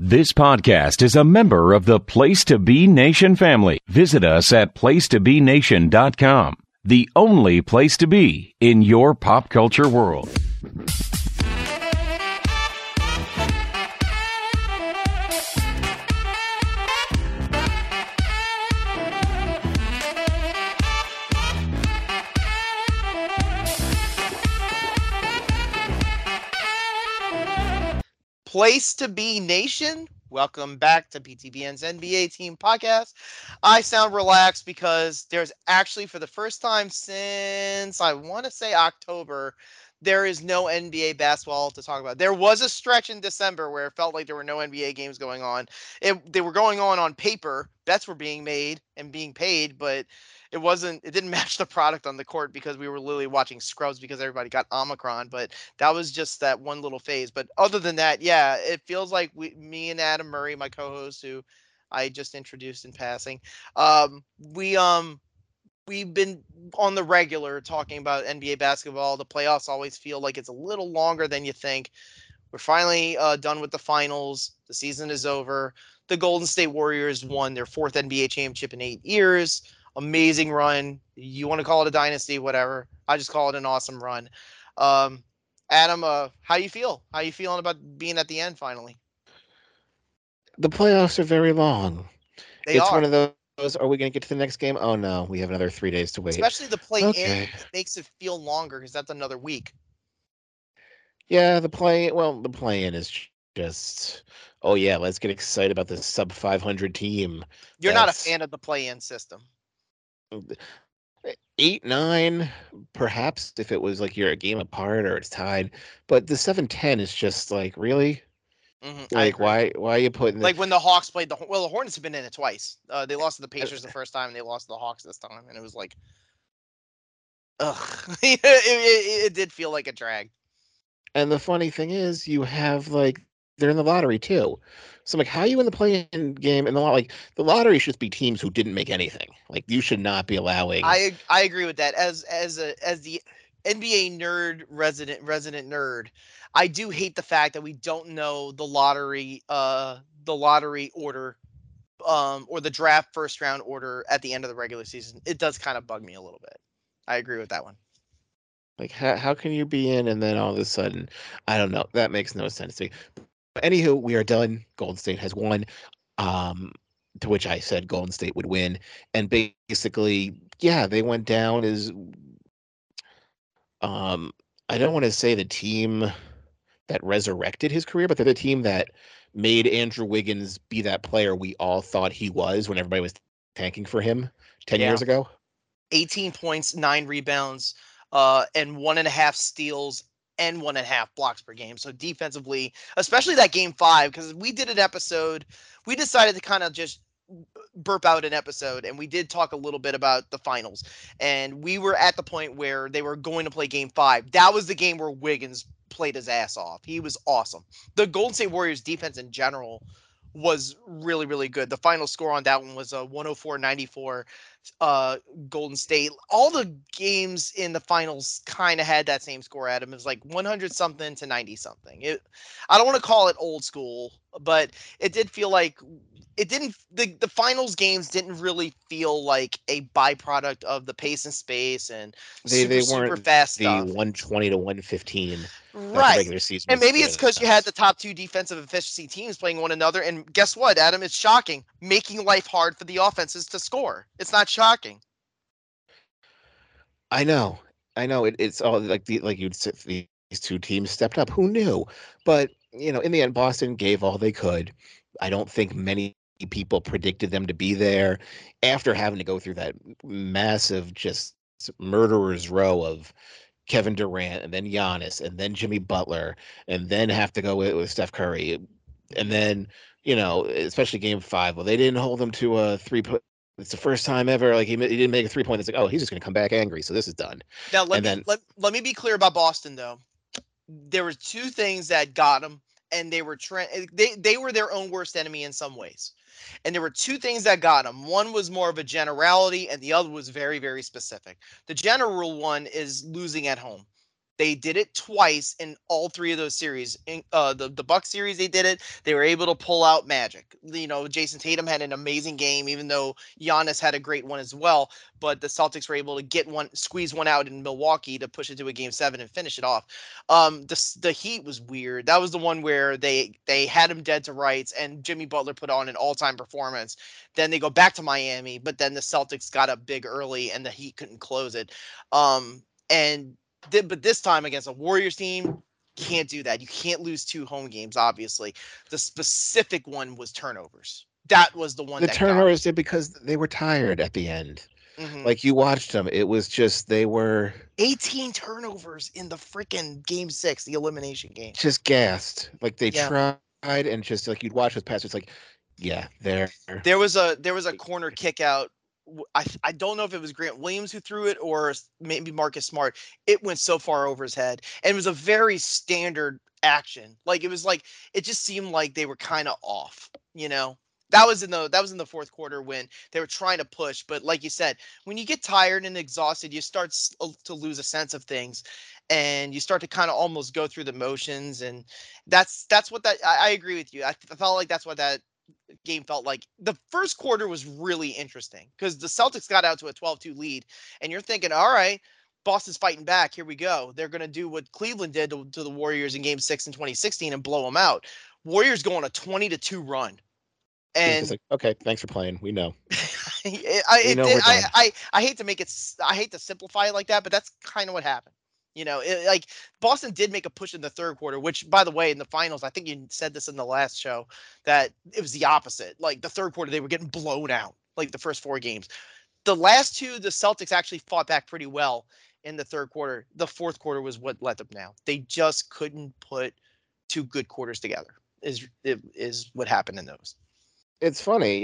This podcast is a member of the Place to Be Nation family. Visit us at placetobenation.com, the only place to be in your pop culture world. Place to Be Nation, welcome back to PTBN's NBA Team Podcast. I sound relaxed because there's actually, for the first time since, I want to say October, there is no NBA basketball to talk about. There was a stretch in December where it felt like there were no NBA games going on. They were going on paper. Bets were being made and being paid, but it didn't match the product on the court because we were literally watching scrubs because everybody got Omicron. But that was just that one little phase. But other than that, yeah, it feels like me and Adam Murray, my co-host, who I just introduced in passing, we've been on the regular talking about NBA basketball. The playoffs always feel like it's a little longer than you think. We're finally done with the finals. The season is over. The Golden State Warriors won their fourth NBA championship in 8 years. Amazing run. You want to call it a dynasty, whatever. I just call it an awesome run. Adam, how you feel? How you feeling about being at the end finally? The playoffs are very long. They It's are. one of those, are we going to get to the next game? Oh, no, we have another 3 days to wait. Especially the play-in Okay. makes it feel longer because that's another week. Yeah, the play-in is just, oh, yeah, let's get excited about this sub 500 team. You're not a fan of the play-in system. 8-9, perhaps, if it was like you're a game apart or it's tied. But the 7-10 is just like, really? Like, why are you putting like when the Hawks played the Hornets have been in it twice. They lost to the Pacers the first time, and they lost to the Hawks this time, and it was like, ugh, it did feel like a drag. And the funny thing is, you have like they're in the lottery too. So I'm like, how are you in the play-in game? And the lottery should just be teams who didn't make anything. Like you should not be allowing. I agree with that. As the NBA nerd resident nerd, I do hate the fact that we don't know the lottery order, or the draft first round order at the end of the regular season. It does kind of bug me a little bit. I agree with that one. Like how can you be in and then all of a sudden, I don't know. That makes no sense to me. But anywho, we are done. Golden State has won. To which I said Golden State would win. And basically, yeah, they went down as I don't want to say the team that resurrected his career, but they're the team that made Andrew Wiggins be that player we all thought he was when everybody was tanking for him 10 years ago. 18 points, 9 rebounds, and 1.5 steals and 1.5 blocks per game. So defensively, especially that game 5, because we did an episode, we decided to kind of just burp out an episode, and we did talk a little bit about the finals, and we were at the point where they were going to play game 5. That was the game where Wiggins played his ass off. He was awesome. The Golden State Warriors defense in general was really, really good. The final score on that one was a 104-94 Golden State. All the games in the finals kind of had that same score, Adam. It was like 100 something to 90 something. I don't want to call it old school, but it did feel like it didn't. The finals games didn't really feel like a byproduct of the pace and space and they weren't super fast the stuff. 120 to 115 right. Regular season. And maybe it's because you had the top 2 defensive efficiency teams playing one another. And guess what, Adam? It's shocking. Making life hard for the offenses to score. It's not shocking. I know. It's all like you'd say these two teams stepped up. Who knew? But in the end, Boston gave all they could. I don't think many people predicted them to be there after having to go through that massive just murderer's row of Kevin Durant and then Giannis and then Jimmy Butler and then have to go with Steph Curry. And then, especially game 5, well, they didn't hold him to a 3-point. It's the first time ever. Like he didn't make a 3-point. It's like, oh, he's just going to come back angry. So this is done. Now, let me be clear about Boston, though. There were 2 things that got them, and they were they were their own worst enemy in some ways. And there were 2 things that got them. One was more of a generality, and the other was very, very specific. The general one is losing at home. They did it twice in all three of those series. In the Bucks series, they did it. They were able to pull out magic. You know, Jason Tatum had an amazing game, even though Giannis had a great one as well. But the Celtics were able to squeeze one out in Milwaukee to push it to a game 7 and finish it off. The Heat was weird. That was the one where they had him dead to rights, and Jimmy Butler put on an all-time performance. Then they go back to Miami, but then the Celtics got up big early, and the Heat couldn't close it. But this time against a Warriors team, can't do that. You can't lose 2 home games, obviously. The specific one was turnovers. That was the one The that got turnovers did because they were tired at the end. Mhm. Like you watched them, it was just they were 18 turnovers in the freaking game 6, the elimination game. just gassed. Like they Yeah. tried and just like you'd watch with passes, like, yeah, they're There was a corner kick out. I don't know if it was Grant Williams who threw it or maybe Marcus Smart. It went so far over his head, and it was a very standard action. Like it just seemed like they were kind of off. You know, that was in the fourth quarter when they were trying to push. But like you said, when you get tired and exhausted, you start to lose a sense of things, and you start to kind of almost go through the motions. And that's what that I agree with you. I felt like that's what that game felt like. The first quarter was really interesting because the Celtics got out to a 12-2 lead, and you're thinking, all right, Boston's fighting back. Here we go. They're going to do what Cleveland did to the Warriors in game 6 in 2016 and blow them out. Warriors go on a 20-2 run. it's just And like, okay, thanks for playing. We know. We it know did. we're done. I hate to make it. I hate to simplify it like that, but that's kind of what happened. You know, like Boston did make a push in the third quarter, which, by the way, in the finals, I think you said this in the last show that it was the opposite. Like the third quarter, they were getting blown out. Like the first 4 games, the last 2, the Celtics actually fought back pretty well in the third quarter. The fourth quarter was what let them down. They just couldn't put 2 good quarters together. Is what happened in those. It's funny,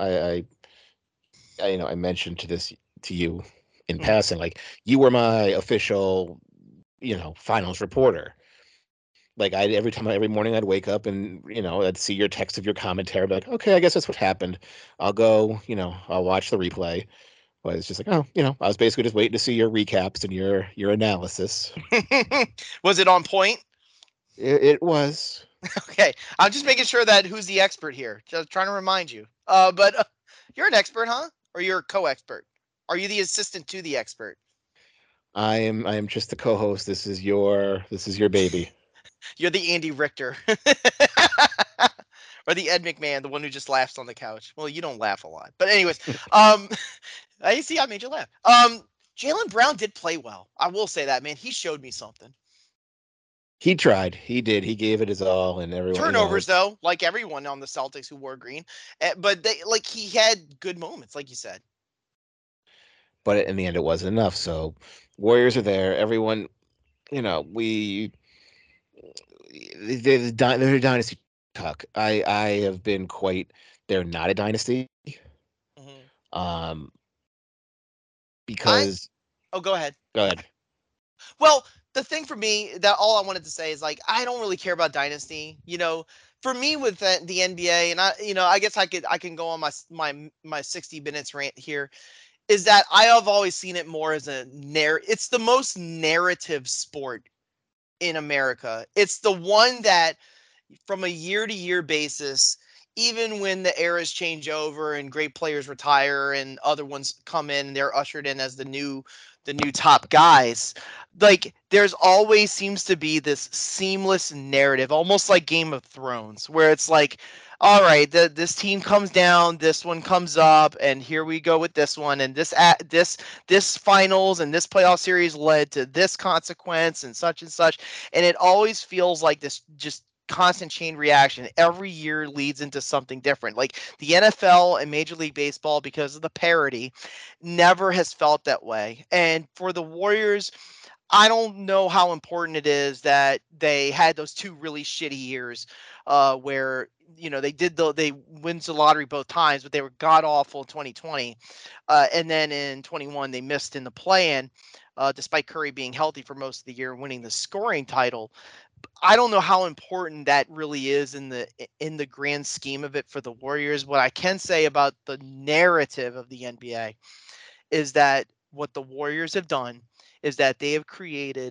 I mentioned to you in Mm. passing, like you were my official, finals reporter. Like every morning I'd wake up and I'd see your text of your commentary. I'd be like, okay, I guess that's what happened. I'll go, I'll watch the replay. But it's just like, oh, I was basically just waiting to see your recaps and your analysis. Was it on point? It was. Okay, I'm just making sure that who's the expert here. Just trying to remind you. But you're an expert, huh? Or you're a co-expert? Are you the assistant to the expert? I am just the co-host. This is your baby. You're the Andy Richter. Or the Ed McMahon, the one who just laughs on the couch. Well, you don't laugh a lot. But anyways, I see I made you laugh. Jaylen Brown did play well. I will say that, man. He showed me something. He tried. He did. He gave it his all, and everyone, Turnovers though, like everyone on the Celtics who wore green. But he had good moments, like you said. but in the end, it wasn't enough. So, Warriors are there. Everyone, we they're a dynasty talk. I have been quite. They're not a dynasty. Mm-hmm. Um, I because Oh, go ahead. go ahead. Well, the thing for me that all I wanted to say is like I don't really care about dynasty. You know, for me with the NBA, and I guess I can go on my 60 minutes rant here. Is that I have always seen it more as it's the most narrative sport in America. It's the one that from a year to year basis, even when the eras change over and great players retire and other ones come in, they're ushered in as the new top guys. Like there's always seems to be this seamless narrative, almost like Game of Thrones, where it's like, all right, this team comes down, this one comes up, and here we go with this one, and this finals and this playoff series led to this consequence and such, and it always feels like this just constant chain reaction. Every year leads into something different. Like the NFL and Major League Baseball, because of the parity, never has felt that way. And for the Warriors, I don't know how important it is that they had those 2 really shitty years, where they wins the lottery both times, but they were god awful in 2020, and then in 21 they missed in the play-in, despite Curry being healthy for most of the year and winning the scoring title. I don't know how important that really is in the grand scheme of it for the Warriors. What I can say about the narrative of the NBA is that what the Warriors have done is that they have created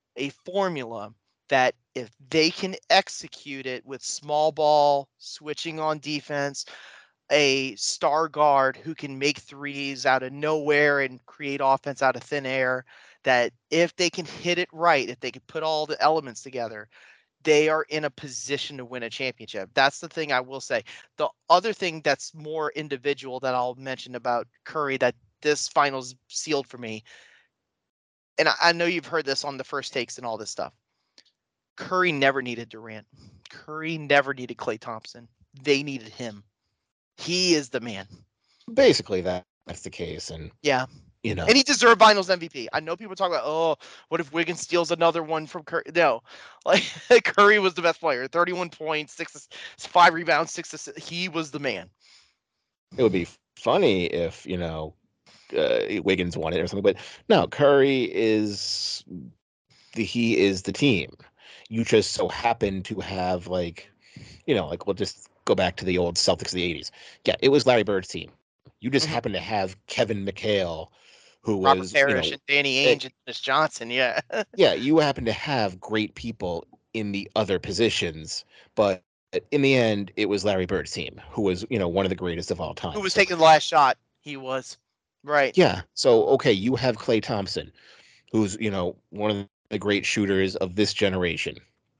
a formula that if they can execute it with small ball, switching on defense, a star guard who can make threes out of nowhere and create offense out of thin air, that if they can hit it right, if they can put all the elements together, they are in a position to win a championship. That's the thing I will say. The other thing that's more individual that I'll mention about Curry that this finals sealed for me, and I know you've heard this on the first takes and all this stuff. Curry never needed Durant. Curry never needed Klay Thompson. They needed him. He is the man. Basically, that's the case, and Yeah. you know, And he deserved Finals MVP. I know people talk about, oh, what if Wiggins steals another one from Curry? No, like Curry was the best player. 31 points, 5 rebounds, 6 assists. He was the man. it would be funny if Wiggins won it or something, but no, Curry is he is the team. You just so happen to have like we'll just go back to the old Celtics of the 80s. Yeah, it was Larry Bird's team. You just happen to have Kevin McHale, who Robert was, Parrish and Danny Ainge and Dennis Johnson. Yeah. yeah, you happen to have great people in the other positions, but in the end, it was Larry Bird's team, who was, one of the greatest of all time. Who was So, taking the last shot? He was. Right. yeah. So, okay, you have Klay Thompson, who's, one of the great shooters of this generation.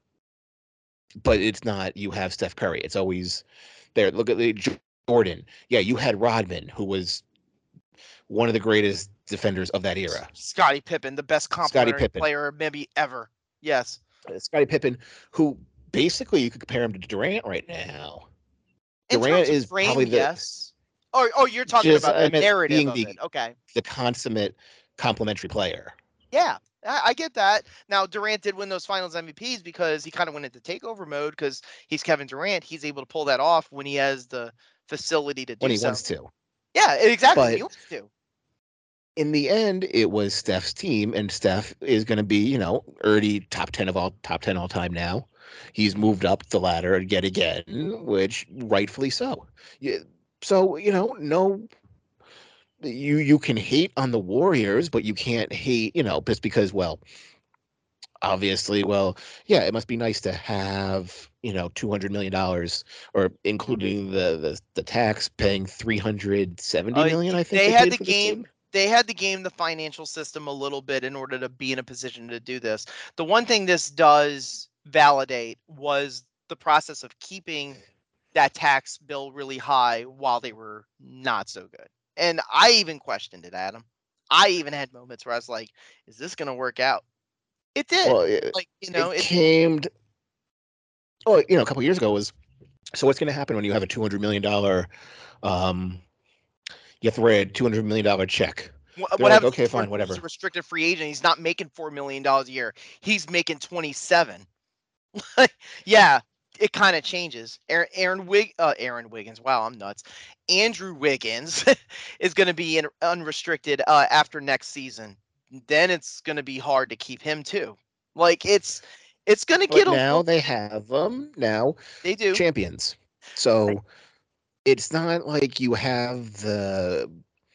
But it's not, you have Steph Curry. It's always there. Look at the Jordan. Yeah, you had Rodman, who was one of the greatest defenders of that era. Scottie Pippen, the best complementary player maybe ever. Yes. Scottie Pippen, who basically you could compare him to Durant right now. Durant is frame, probably yes. Oh, you're talking about the narrative of it. Okay. The consummate complementary player. Yeah, I get that. Now, Durant did win those finals MVPs because he kind of went into takeover mode because he's Kevin Durant. He's able to pull that off when he has the facility to do so. When he wants to. Yeah, exactly. But he wants to. In the end, it was Steph's team, and Steph is going to be, early top 10 all time now. He's moved up the ladder yet again, which rightfully so. Yeah, so, no, you can hate on the Warriors, but you can't hate, just because, obviously, yeah, it must be nice to have, $200 million, or including the tax, paying $370 million, I think. They had the game. They had to game the financial system a little bit in order to be in a position to do this. The one thing this does validate was the process of keeping that tax bill really high while they were not so good. And I even questioned it, Adam. I even had moments where I was like, is this going to work out? It did. Well, it came. A couple of years ago was. So what's going to happen when you have a $200 million? You have to write a $200 million check. Okay, fine, whatever. He's a restricted free agent. He's not making $4 million a year. He's making 27. Yeah, it kind of changes. Aaron Wiggins. Wow, I'm nuts. Andrew Wiggins is going to be unrestricted after next season. Then it's going to be hard to keep him too. Like it's going to get. Now they have them. Now they do champions. So it's not like you have the.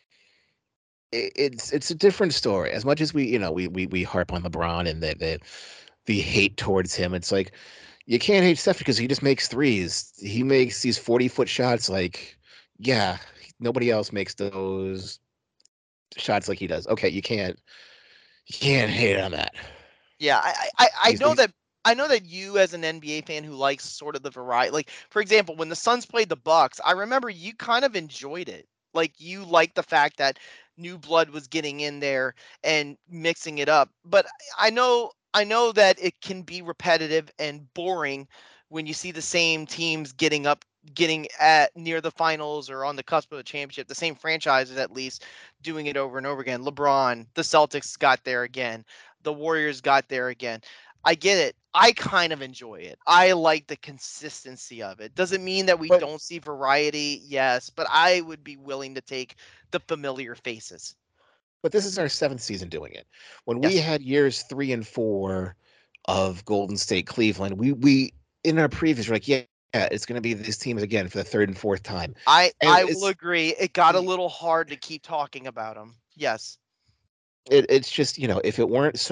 It's a different story. As much as we harp on LeBron and the hate towards him, it's like you can't hate Steph because he just makes threes. He makes these 40-foot shots. Like, yeah, nobody else makes those shots like he does. Okay, you can't hate on that. Yeah, I know that. I know that you, as an NBA fan who likes sort of the variety, like for example, when the Suns played the Bucks, I remember you kind of enjoyed it. Like you liked the fact that new blood was getting in there and mixing it up. But I know that it can be repetitive and boring when you see the same teams getting at near the finals or on the cusp of a championship, the same franchises at least doing it over and over again. LeBron, the Celtics got there again. The Warriors got there again. I get it. I kind of enjoy it. I like the consistency of it. Doesn't mean that we don't see variety, yes, but I would be willing to take the familiar faces. But this is our 7th season doing it. When we had years 3 and 4 of Golden State, Cleveland, we in our previews were like, yeah, it's going to be these teams again for the 3rd and 4th time. I will agree. It got a little hard to keep talking about them. Yes. It's just, if it weren't so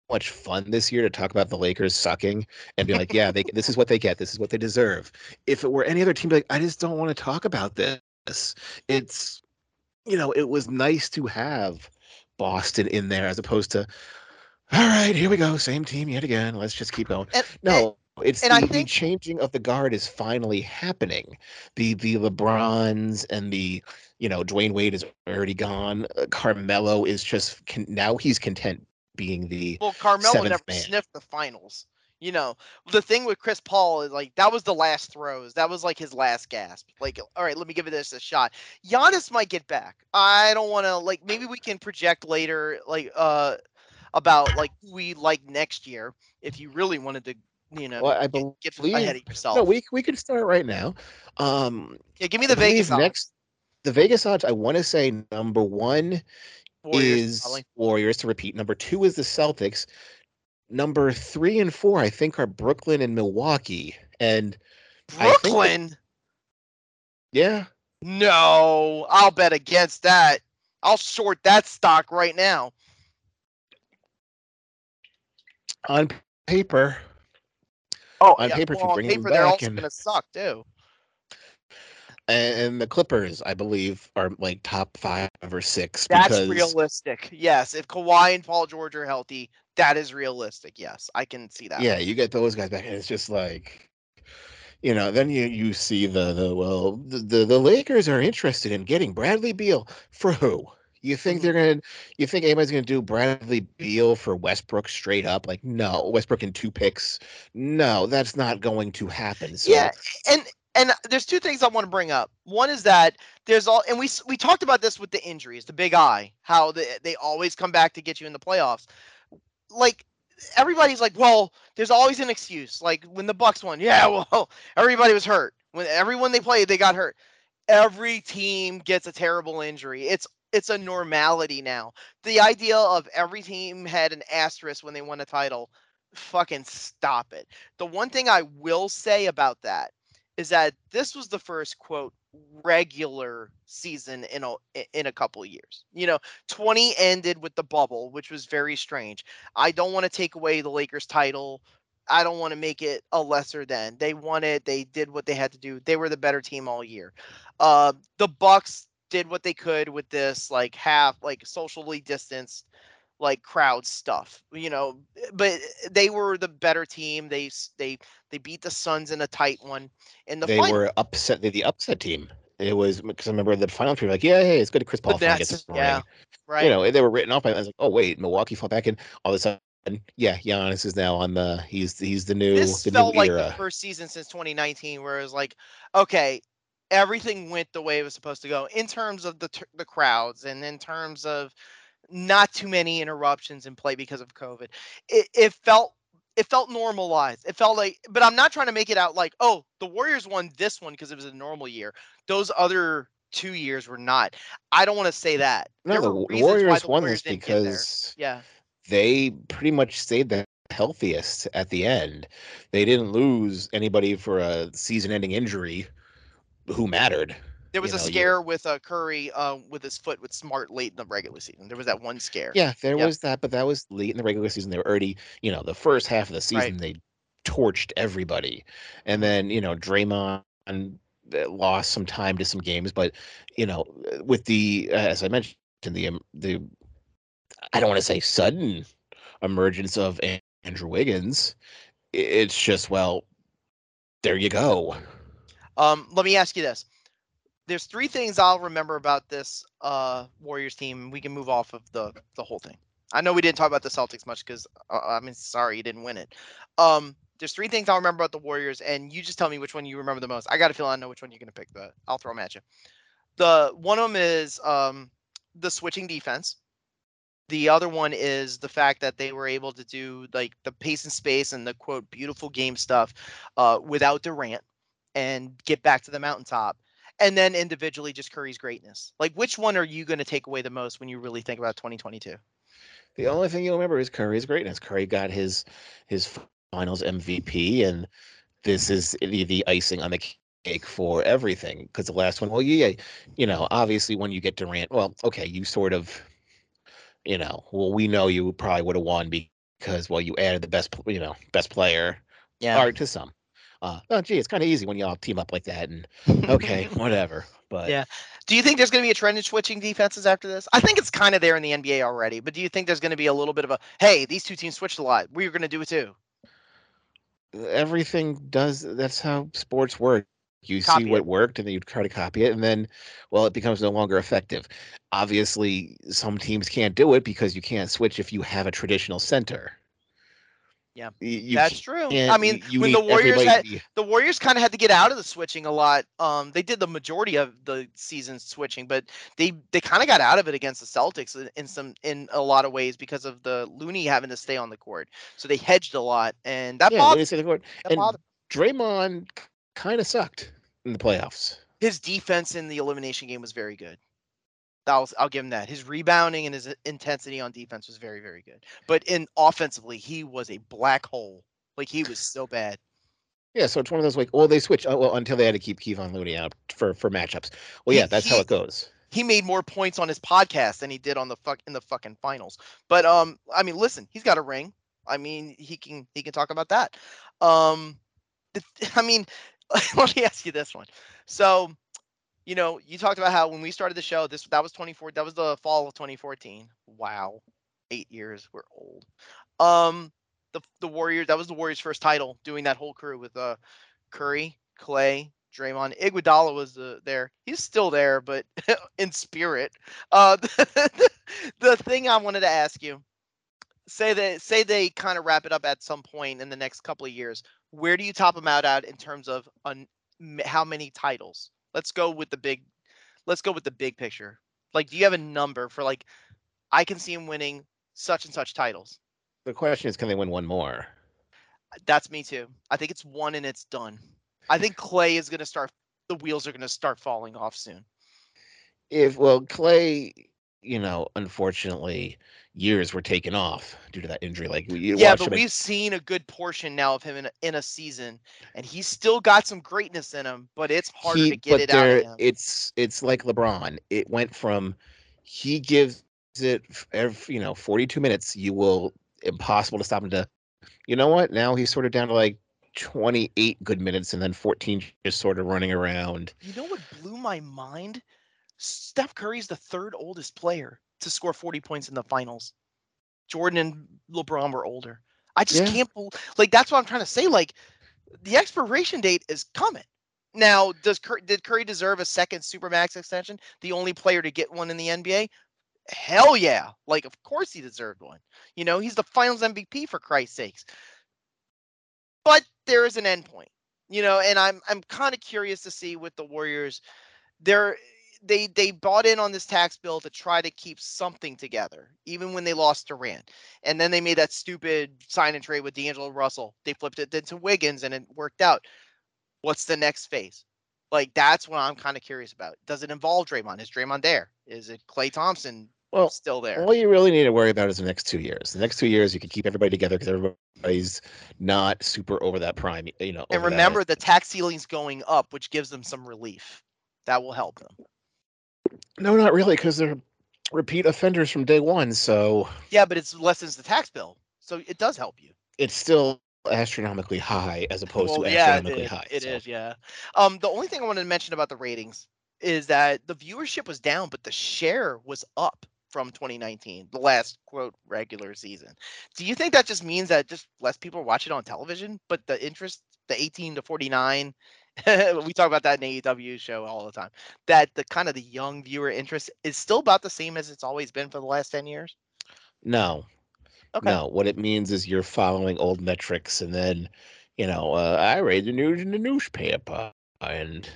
much fun this year to talk about the Lakers sucking and be like, yeah, this is what they get, this is what they deserve. If it were any other team, like I just don't want to talk about this. It's it was nice to have Boston in there as opposed to, all right, here we go, same team yet again. Let's just keep going. And and, No, it's and I the think changing of the guard is finally happening. The LeBrons and the Dwayne Wade is already gone. Carmelo is just now he's content being the well, Carmelo seventh never man. sniffed the finals. You know, the thing with Chris Paul is like that was the last throws. That was like his last gasp. Like, all right, let me give this a shot. Giannis might get back. I don't want to like. Maybe we can project later, like about like who we like next year. If you really wanted to, Well, I get ahead believe of no, yourself. we can start right now. Yeah, give me I the believe Vegas odds. next the Vegas odds. I want to say number one Warriors, is probably. Warriors to repeat. Number two is the Celtics. Number three and four, I think, are Brooklyn and Milwaukee. And I think that, Brooklyn? yeah, No, I'll bet against that. I'll short that stock right now. on paper, Oh on yeah. paper, if Well, you on bring them paper, they're back, also and going to suck too. and the Clippers, I believe, are like top 5 or 6 That's because realistic. Yes, if Kawhi and Paul George are healthy, that is realistic. Yes, I can see that yeah, one. you get those guys back, and it's just like then you see the Lakers are interested in getting Bradley Beal for who? You think Mhm. you think anybody's gonna do Bradley Beal for Westbrook straight up? Like, no, Westbrook in 2 picks. No, that's not going to happen. Yeah, So and there's two things I want to bring up. One is that there's all, and we talked about this with the injuries, the big eye, how they always come back to get you in the playoffs. Like everybody's like, well, there's always an excuse. Like when the Bucks won, yeah, well, everybody was hurt. When everyone they played, they got hurt. Every team gets a terrible injury. It's a normality now. The idea of every team had an asterisk when they won a title, fucking stop it. The one thing I will say about that is that this was the first quote regular season in a couple of years. 20 ended with the bubble, which was very strange. I don't want to take away the Lakers title. I don't want to make it a lesser than. They won it. They did what they had to do. They were the better team all year. The Bucks did what they could with this like half like socially distanced like crowd stuff, but they were the better team. They beat the Suns in a tight one in the they final. were upset. The upset team. It was because I remember the final team, like, yeah, hey, it's good. Chris The Paul finally gets a Nets, yeah, ring. right. They were written off. I was like, oh wait, Milwaukee fought back, and all of a sudden, yeah, Giannis is now on he's This the new felt like the era. first season since 2019 where it was like, okay, everything went the way it was supposed to go in terms of the crowds and in terms of not too many interruptions in play because of COVID. It felt normalized. It felt like, but I'm not trying to make it out like, oh, the Warriors won this one because it was a normal year. Those other 2 years were not. I don't want to say that. No, There were the reasons why Warriors the won this Warriors didn't get there. because Yeah. they pretty much stayed the healthiest at the end. They didn't lose anybody for a season-ending injury who mattered. There was You a know, you scare with Curry with his foot with Smart late in the regular season. There was that one scare. Yeah, there Yep. was that, but that was late in the regular season. They were already, the first half of the Right. season they torched everybody, and Hmm. then Draymond lost some time to some games, but with the as I mentioned the I don't want to say sudden emergence of Andrew Wiggins. It's just, well, there you go. Let me ask you this. There's three things I'll remember about this Warriors team. We can move off of the whole thing. I know we didn't talk about the Celtics much because I mean, sorry you didn't win it. There's three things I'll remember about the Warriors, and you just tell me which one you remember the most. I got a feeling I know which one you're gonna pick, but I'll throw them at you. The one of them is the switching defense. The other one is the fact that they were able to do like the pace and space and the quote beautiful game stuff without Durant and get back to the mountaintop. And then individually, just Curry's greatness. Like, which one are you going to take away the most when you really think about 2022? The only thing you'll remember is Curry's greatness. Curry got his Finals MVP, and this is the icing on the cake for everything. Because the last one, well, yeah, obviously when you get Durant, well, okay, you sort of, well, we know you probably would have won because, well, you added the best player. Yeah. All right, to some. Oh, gee, it's kind of easy when you all team up like that. And okay, whatever. But Yeah. Do you think there's going to be a trend in switching defenses after this? I think it's kind of there in the NBA already, but do you think there's going to be a little bit of a, hey, these two teams switched a lot. We're going to do it too. everything does. That's how sports work. You see Copy it. what worked, and then you try to copy it, and then, well, it becomes no longer effective. Obviously, some teams can't do it because you can't switch if you have a traditional center. Yeah, You that's true. I can't. mean, You when the need Warriors everybody to had be. the Warriors kind of had to get out of the switching a lot. They did the majority of the season switching, but they kind of got out of it against the Celtics in a lot of ways because of the Looney having to stay on the court. So they hedged a lot, and that Yeah, let bothered me say the court. that And bothered Draymond kind of sucked in the playoffs. his defense in the elimination game was very good. I'll give him that. His rebounding and his intensity on defense was very, very good. But in offensively, he was a black hole. Like he was so bad. Yeah, so it's one of those like, well, they switched well, until they had to keep Kevon Looney out for matchups. Well, He yeah, that's how he it goes. he made more points on his podcast than he did on in the fucking finals. But I mean, listen, he's got a ring. I mean, he can talk about that. Um, I mean, let me ask you this one. So, you talked about how when we started the show, that was 24. That was the fall of 2014. Wow, 8 years. We're old. The Warriors. That was the Warriors' first title, doing that whole crew with Curry, Clay, Draymond. Iguodala was there. He's still there, but in spirit. The thing I wanted to ask you, say they kind of wrap it up at some point in the next couple of years. Where do you top them out at in terms of how many titles? Let's go with the big picture. Like, do you have a number for like I can see him winning such and such titles? The question is, can they win one more? That's me too. I think it's one and it's done. I think Clay is going to start. The wheels are going to start falling off soon. Well, Clay, unfortunately, years were taken off due to that injury. Like you Yeah, watch but him, we've seen a good portion now of him in a season, and he's still got some greatness in him, but it's harder to get but it out of there, him. it's like LeBron. It went from he gives it every 42 minutes. You will impossible to stop him to. You know what? Now he's sort of down to like 28 good minutes and then 14 just sort of running around. You know what blew my mind? Steph Curry's the third oldest player to score 40 points in the finals. Jordan and LeBron were older. I just Yeah. can't like that's what I'm trying to say. Like the expiration date is coming. Now, did Curry deserve a second supermax extension? The only player to get one in the NBA? Hell yeah! Like, of course he deserved one. He's the Finals MVP for Christ's sakes. But there is an endpoint. And I'm kind of curious to see with the Warriors. They bought in on this tax bill to try to keep something together, even when they lost Durant. And then they made that stupid sign and trade with D'Angelo Russell. They flipped it into Wiggins, and it worked out. What's the next phase? Like, that's what I'm kind of curious about. Does it involve Draymond? Is Draymond there? Is it Klay Thompson Well, still there? all you really need to worry about is the next 2 years. The next 2 years, you can keep everybody together because everybody's not super over that prime. And Over remember, that. the tax ceiling's going up, which gives them some relief. That will help them. No, not really, because they're repeat offenders from day one. So Yeah, but it lessens the tax bill, so it does help you. it's still astronomically high as opposed Well, to yeah, astronomically high. It So is, yeah. The only thing I wanted to mention about the ratings is that the viewership was down, but the share was up from 2019, the last quote regular season. Do you think that just means that just less people watch it on television, but the interest, the 18 to 49, we talk about that in AEW show all the time, that the kind of the young viewer interest is still about the same as it's always been for the last 10 years? no, Okay. no. What it means is you're following old metrics, and then, I read the news in the newspaper, and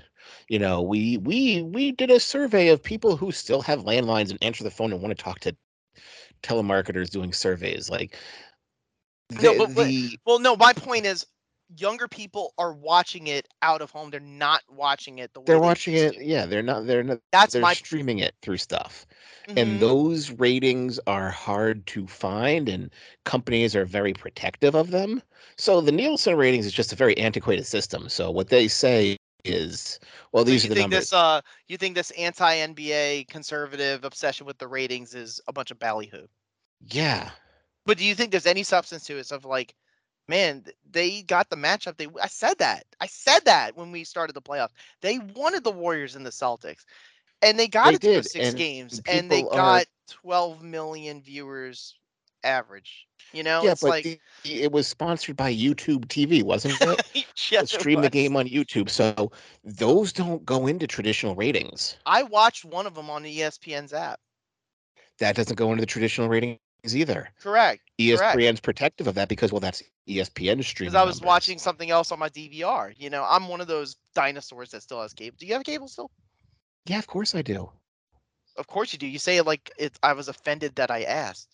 we did a survey of people who still have landlines and answer the phone and want to talk to telemarketers doing surveys. Like No, the well, no, my point is younger people are watching it out of home. They're not watching it the way they're they watching used it. to. Yeah, That's they're my streaming it through stuff. And hmm those ratings are hard to find, and companies are very protective of them. So the Nielsen ratings is just a very antiquated system. So what they say is, well, So these are the numbers. you think this anti NBA conservative obsession with the ratings is a bunch of ballyhoo? Yeah, But do you think there's any substance to it of like, man, they got the matchup? I said that. I said that when we started the playoffs. They wanted the Warriors and the Celtics, and they got They it to go did, 6 games, and and they people are got 12 million viewers average. You know, yeah, it's but like, it was sponsored by YouTube TV, wasn't it? yes, it Stream the was. game on YouTube, so those don't go into traditional ratings. I watched one of them on the ESPN's app. That doesn't go into the traditional ratings either. Correct. Correct. ESPN's protective of that because, well, that's ESPN Because I streaming was numbers. watching something else on my DVR. You know, I'm one of those dinosaurs that still has cable. Do you have cable still? Yeah, of course I do. Of course you do. You say it like it's. I was offended that I asked.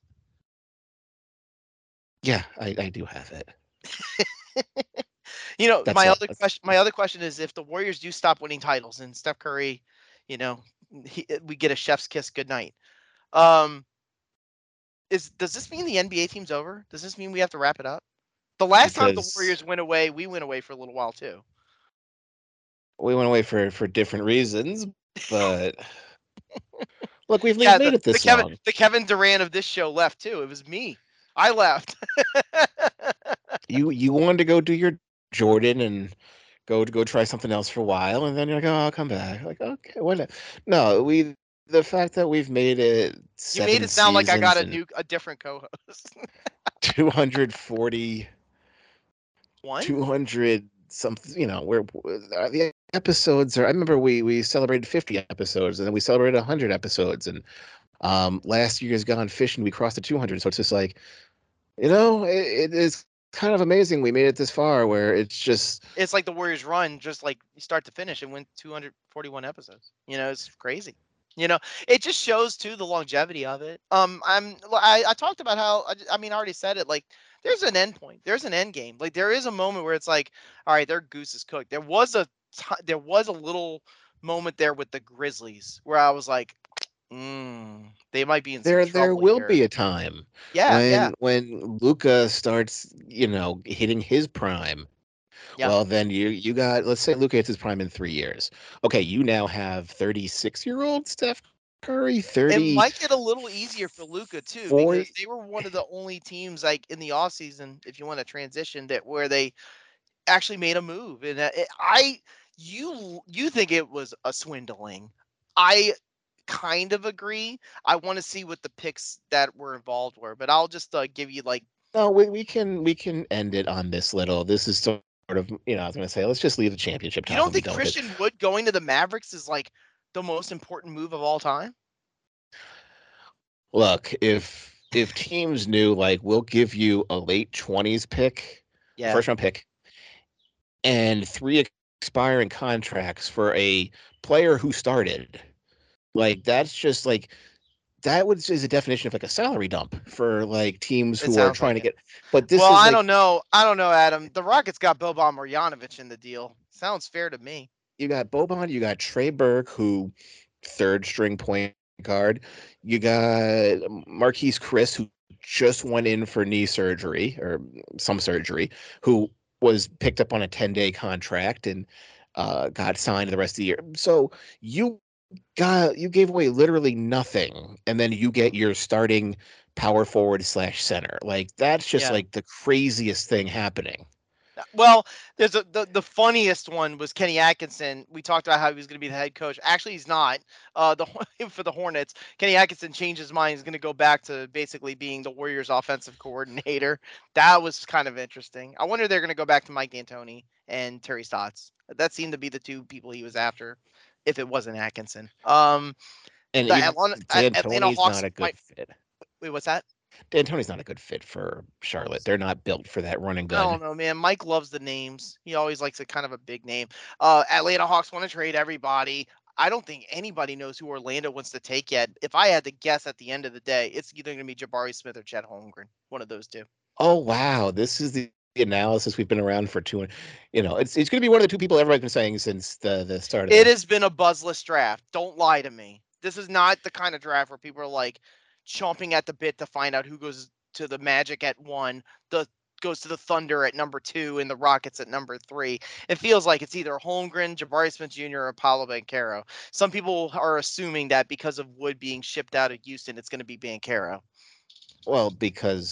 Yeah, I do have it. You know, That's my all. other question. My other question is, if the Warriors do stop winning titles and Steph Curry, you know, we get a chef's kiss goodnight. Um, does this mean the NBA team's over? Does this mean we have to wrap it up? The last time the Because Warriors went away, we went away for a little while too. we went away for different reasons, but look, we've Yeah, made it this long. The Kevin Durant of this show left too. It was me. I left. You wanted to go do your Jordan and go try something else for a while, and then you're like, oh, I'll come back. Like, okay, what? No, the fact that we've made it You made 7 it sound like I got seasons and a different co-host. 240 One? 200 something, where the episodes are. I remember we celebrated 50 episodes, and then we celebrated 100 episodes, and last year's Gone Fishing we crossed the 200. So it's just like, it is kind of amazing we made it this far, where it's just It's like the Warriors run, just like start to finish, and went 241 episodes. You know, it's crazy. You know, it just shows too the longevity of it. I talked about how I mean I already said it. Like, there's an end point. There's an end game. Like, there is a moment where it's like, all right, their goose is cooked. There was a little moment there with the Grizzlies where I was like, they might be in some there trouble will here. be a time Yeah, yeah, when Luca starts, hitting his prime. yeah. Well, then you got, let's say Luka hits his prime in 3 years. Okay, you now have 36-year-old Steph Curry, It 30, might get a little easier for Luca too, because 40. they were one of the only teams like in the off season, if you want to transition, that where they actually made a move. And you think it was a swindling. I kind of agree. I want to see what the picks that were involved were, but I'll just give you like, No, we can end it on this little. This is sort of, I was going to say, let's just leave the championship you talk don't and be think done with it. Christian Wood going to the Mavericks is like the most important move of all time? Look, if teams knew, like, we'll give you a late 20s pick, a Yeah, first round pick, and 3 expiring contracts for a player who started, like, that's just like, that was is a definition of like a salary dump for like teams it who are sounds trying like to it. get. But this Well, is I like, don't know. I don't know, Adam. The Rockets got Boban Marjanovic in the deal. Sounds fair to me. you got Boban, you got Trey Burke, who third string point guard. You got Marquise Chris, who just went in for knee surgery or some surgery, who was picked up on a 10-day contract and got signed the rest of the year. So you gave away literally nothing, and then you get your starting power forward / center. Like, that's just Yeah. like the craziest thing happening. Well, the funniest one was Kenny Atkinson. We talked about how he was going to be the head coach. Actually, he's not. The for the Hornets, Kenny Atkinson changed his mind. He's going to go back to basically being the Warriors' offensive coordinator. That was kind of interesting. I wonder if they're going to go back to Mike D'Antoni and Terry Stotts. That seemed to be the two people he was after, if it wasn't Atkinson. And The even Atlanta D'Antoni's Hawks not a good might. fit. Wait, what's that? D'Antoni's not a good fit for Charlotte. They're not built for that run and I gun. don't know, man. Mike loves the names. He always likes a kind of a big name. Atlanta Hawks want to trade everybody. I don't think anybody knows who Orlando wants to take yet. If I had to guess at the end of the day, it's either going to be Jabari Smith or Chet Holmgren. One of those two. Oh wow, this is the analysis we've been around for two. It's going to be one of the two people everybody's been saying since the start of It the. has been a buzzless draft. Don't lie to me. This is not the kind of draft where people are like chomping at the bit to find out who goes to the Magic at 1, the goes to the Thunder at number 2, and the Rockets at number 3. It feels like it's either Holmgren, Jabari Smith Jr., or Paulo Banchero. Some people are assuming that because of Wood being shipped out of Houston, it's going to be Banchero. Well, because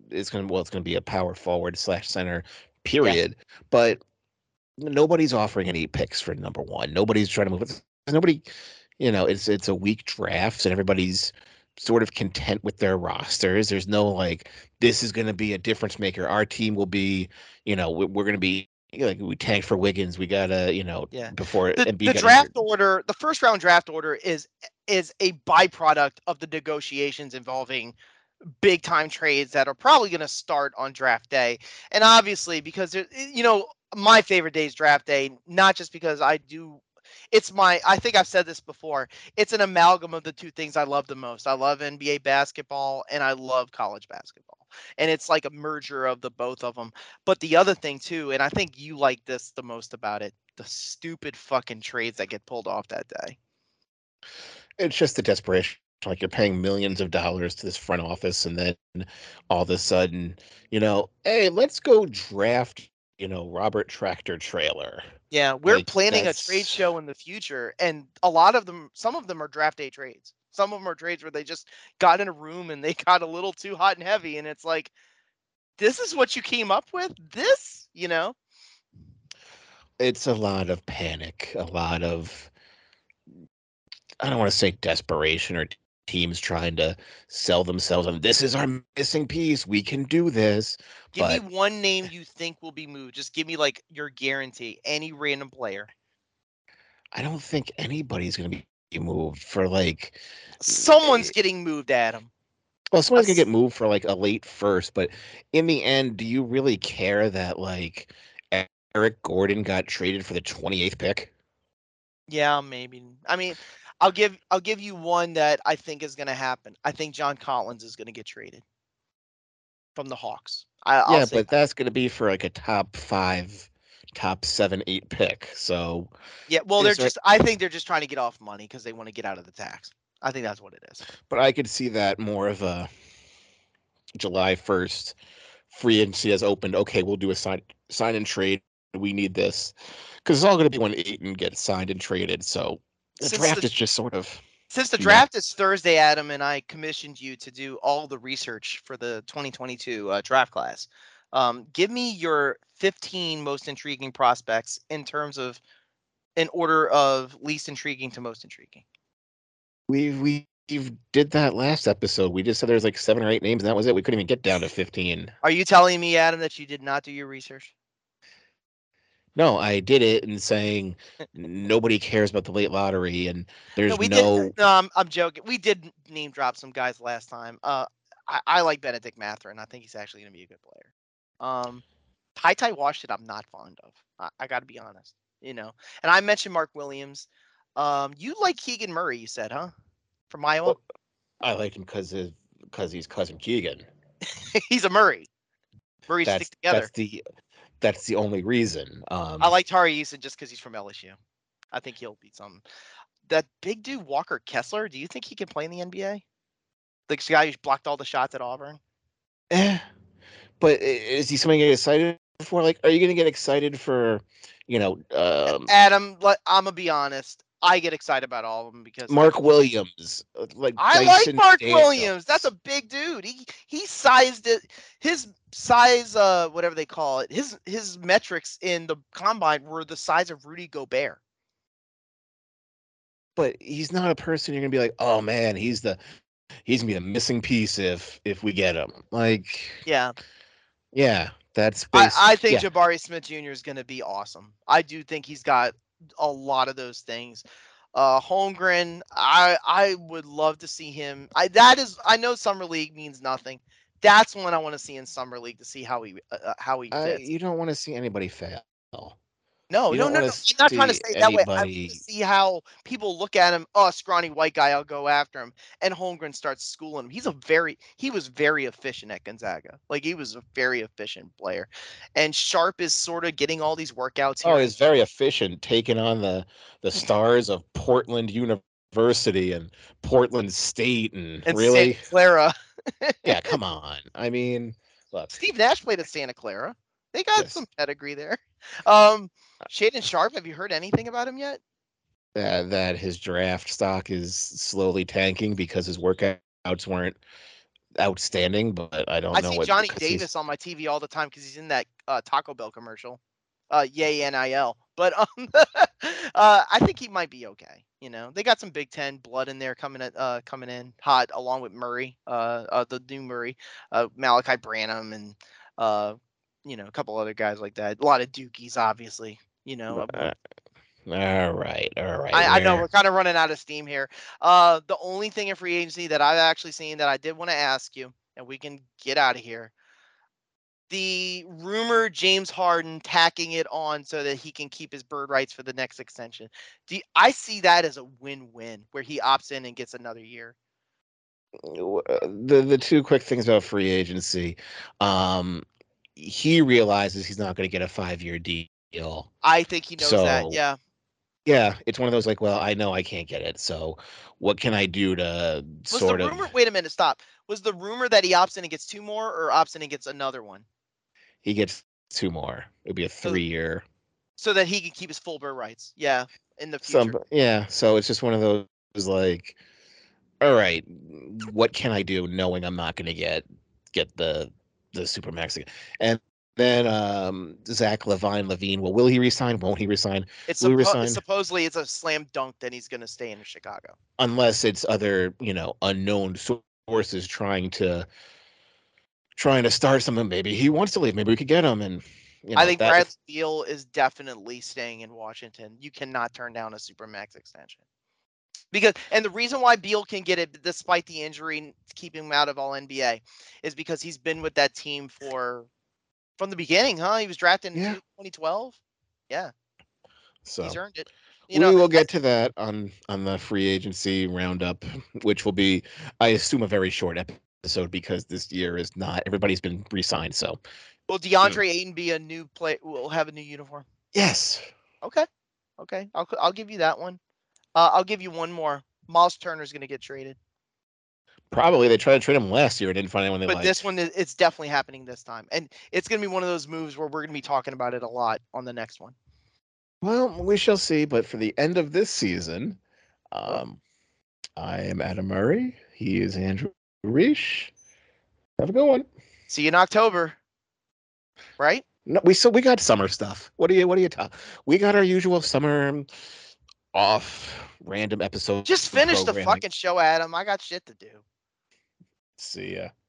it's gonna be a power forward / center, period. But nobody's offering any picks for number one. Nobody's trying to move it. Nobody, it's a weak draft, and everybody's sort of content with their rosters. There's no like, this is going to be a difference maker. Our team will be, we're going to be like, we tanked for Wiggins. We gotta, Yeah. before The Embiid got draft injured. order, the first round draft order is a byproduct of the negotiations involving big time trades that are probably going to start on draft day. And obviously, because my favorite day is draft day, not just because I think I've said this before. It's an amalgam of the two things I love the most. I love NBA basketball and I love college basketball. And it's like a merger of the both of them. But the other thing too, and I think you like this the most about it, the stupid fucking trades that get pulled off that day. It's just the desperation. Like, you're paying millions of dollars to this front office, and then all of a sudden, hey, let's go draft, Robert Tractor Trailer. Yeah, we're Like, planning a trade that's show in the future, and some of them are draft day trades. Some of them are trades where they just got in a room and they got a little too hot and heavy, and it's like, this is what you came up with? it's a lot of panic, a lot of, I don't want to say desperation or teams trying to sell themselves on, this is our missing piece. We can do this. Give me But one name you think will be moved. Just give me like your guarantee. Any random player. I don't think anybody's going to be moved for like, Someone's getting moved, Adam. well, someone's going to get moved for like a late first. But in the end, do you really care that like Eric Gordon got traded for the 28th pick? Yeah, maybe. I mean, I'll give you one that I think is going to happen. I think John Collins is going to get traded from the Hawks. I'll Yeah, say but that. that's going to be for like a top 5, top 7, 8 pick. So Yeah, well, is there? I think they're just trying to get off money because they want to get out of the tax. I think that's what it is. But I could see that more of a July 1st free agency has opened. Okay, we'll do a sign and trade. We need this because it's all going to be when Ayton gets signed and traded. So the Since draft the is just sort of since the meh. draft is Thursday, Adam, and I commissioned you to do all the research for the 2022 draft class. Give me your 15 most intriguing prospects in order of least intriguing to most intriguing. We did that last episode. We just said there's like 7 or 8 names, and that was it. We couldn't even get down to 15. Are you telling me, Adam, that you did not do your research? No, I did it and saying nobody cares about the late lottery, and No, there's we did. no. No, I'm joking. We did name drop some guys last time. I like Benedict Mathurin. I think he's actually going to be a good player. Ty Washington, I'm not fond of. I got to be honest. And I mentioned Mark Williams. You like Keegan Murray? You said, huh? From Iowa. Well, I liked him because he's cousin Keegan. He's a Murray. Murray stick together. That's the only reason. I like Tari Eason just because he's from LSU. I think he'll beat something. That big dude Walker Kessler. Do you think he can play in the NBA? The guy who blocked all the shots at Auburn. But is he something to get excited for? Like, are you going to get excited for, Adam? I'm gonna be honest. I get excited about all of them because Mark Williams, like I Dyson like Mark Daniels. Williams. That's a big dude. He sized it. His size, whatever they call it, his metrics in the combine were the size of Rudy Gobert. But he's not a person you're gonna be like, oh man, he's gonna be the missing piece if we get him. Like, Yeah, that's I think Jabari Smith Jr. is gonna be awesome. I do think he's got a lot of those things. Holmgren, I would love to see him. I know Summer League means nothing. That's one I want to see in Summer League to see how he fits. You don't want to see anybody fail. No. You don't I'm want to not trying to see say it that way. I want anybody. to see how people look at him. Oh, scrawny white guy, I'll go after him. And Holmgren starts schooling him. He was very efficient at Gonzaga. Like, he was a very efficient player. And Sharp is sort of getting all these workouts here. Oh, he's very efficient, taking on the stars of Portland University and Portland State, and really, Santa Clara. yeah, come on. I mean, look, Steve Nash played at Santa Clara. They got yes, some pedigree there. Shaden Sharp, have you heard anything about him yet? that his draft stock is slowly tanking because his workouts weren't outstanding, but I don't I know see what Johnny because Davis on my TV all the time because he's in that Taco Bell commercial. Yay NIL. But I think he might be okay. You know, they got some Big Ten blood in there coming in hot along with Murray, the new Murray, Malachi Branham, and a couple other guys like that. A lot of Dukies, obviously. You know, all right, I know we're kind of running out of steam here. The only thing in free agency that I've actually seen that I did want to ask you, and we can get out of here. The rumor James Harden tacking it on so that he can keep his bird rights for the next extension. I see that as a win-win where he opts in and gets another year. The two quick things about free agency. He realizes he's not going to get a 5-year deal. I think he knows that. So Yeah. yeah, it's one of those like, well, I know I can't get it, so what can I do to Was the sort of? rumor? Wait a minute. Stop. Was the rumor that he opts in and gets 2 more, or opts in and gets another one? He gets 2 more. It'd be a So 3-year. so that he can keep his full bird rights. Yeah, in the future. Yeah. So it's just one of those like, all right, what can I do knowing I'm not going to get the supermax again? And then Zach Levine. Well, will he resign? Won't he resign? It's Will he resign? supposedly it's a slam dunk that he's going to stay in Chicago. Unless it's other unknown sources trying to start something. Maybe he wants to leave. Maybe we could get him. And I think that Bradley Beal is definitely staying in Washington. You cannot turn down a supermax extension. And the reason why Beal can get it despite the injury keeping him out of all NBA is because he's been with that team from the beginning, huh? He was drafted in 2012. Yeah. So he's earned it. we will get to that on the free agency roundup, which will be, I assume, a very short episode because this year is not everybody's been re-signed. So will DeAndre Ayton be a new play? Will have a new uniform? yes. Okay. I'll give you that one. I'll give you one more. Miles Turner's going to get traded. Probably they tried to trade him last year and didn't find anyone they liked. But this one, it's definitely happening this time, and it's going to be one of those moves where we're going to be talking about it a lot on the next one. Well, we shall see. But for the end of this season, I am Adam Murray. He is Andrew Reich. Have a good one. See you in October. Right? No, we got summer stuff. What are you talking? We got our usual summer off random episode. Just finish the fucking show, Adam. I got shit to do. See ya.